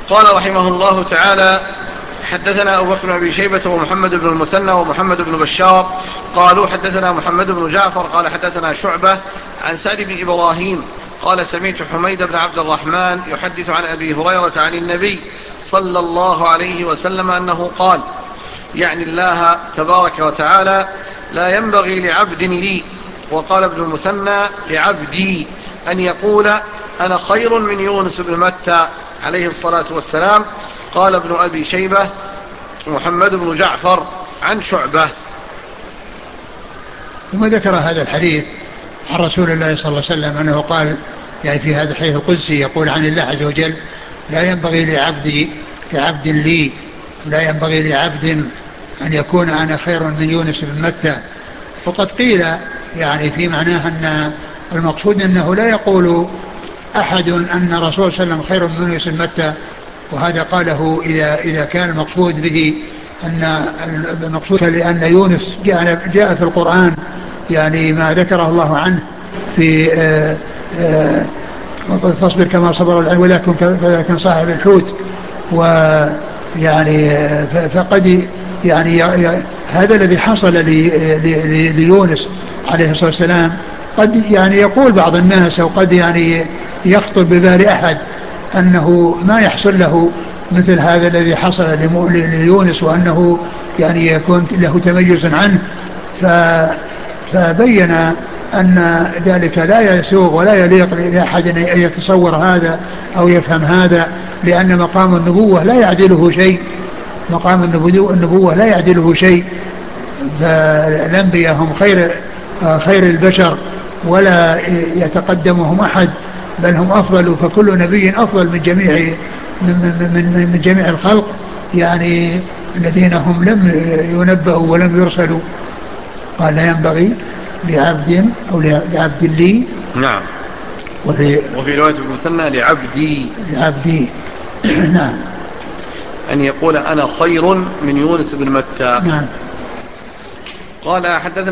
قال رحمه الله تعالى: حدثنا أبو بكر بن أبي شيبة ومحمد بن المثنى ومحمد بن بشار قالوا حدثنا محمد بن جعفر قال حدثنا شعبة عن سعد بن إبراهيم قال سمعت حميد بن عبد الرحمن يحدث عن أبي هريرة عن النبي صلى الله عليه وسلم أنه قال، يعني الله تبارك وتعالى: لا ينبغي لعبد لي. وقال ابن المثنى: لعبدي، أن يقول أنا خير من يونس بن متى عليه الصلاة والسلام. قال ابن أبي شيبة محمد بن جعفر عن شعبة. ثم ذكر هذا الحديث عن رسول الله صلى الله عليه وسلم أنه قال، يعني في هذا الحديث القدسي يقول عن الله عز وجل: لا ينبغي لعبد لي، لا ينبغي لعبد أن يكون أنا خير من يونس بن متى. وقد قيل يعني في معناه أن المقصود أنه لا يقول أحد أن الرسول صلى الله عليه وسلم خير من يونس بن متى، وهذا قاله إذا كان المقصود به أن المقصود لأن يونس جاء في القرآن يعني ما ذكره الله عنه في فاصبر كما صبر العلم ولكن صاحب الحوت. ويعني فقد يعني هذا الذي حصل ليونس عليه الصلاة والسلام قد يعني يقول بعض الناس أو قد يعني يخطر ببال أحد أنه ما يحصل له مثل هذا الذي حصل ليونس، وأنه يعني يكون له تميز عنه. فبين أن ذلك لا يسوغ ولا يليق لأحد أن يتصور هذا أو يفهم هذا، لأن مقام النبوة لا يعدله شيء، مقام النبوة لا يعدله شيء. فالأنبياء هم خير البشر ولا يتقدمهم أحد، بل هم أفضل، فكل نبي أفضل من جميع الخلق، يعني الذين هم لم ينبأوا ولم يرسلوا. قال: لا ينبغي لعبد أو لعبد لي. نعم. وفي رواية المثنى: لعبدي. نعم. أن يقول أنا خير من يونس بن متى. نعم. قال: حدثنا